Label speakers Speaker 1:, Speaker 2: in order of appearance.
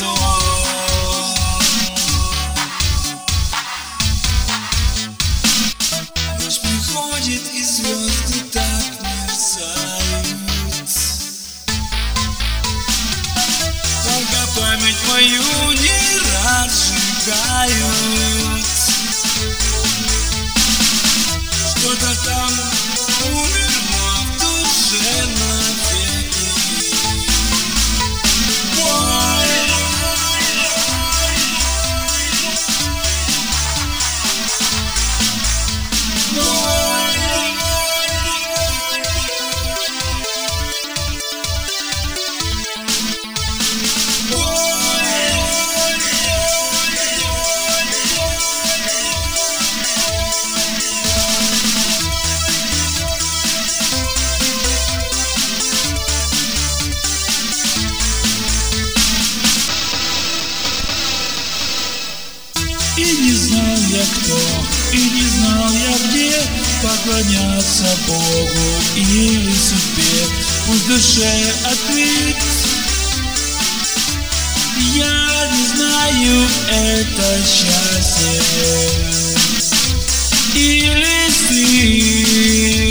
Speaker 1: сон. Ночь приходит, и звезды так мерцают. Только память мою не разжигают. Что-то там умерло в душе навеки. И не знал я кто, и не знал я где поклоняться Богу или судьбе. Пусть в душе ответ. Я не знаю, это счастье или стыд.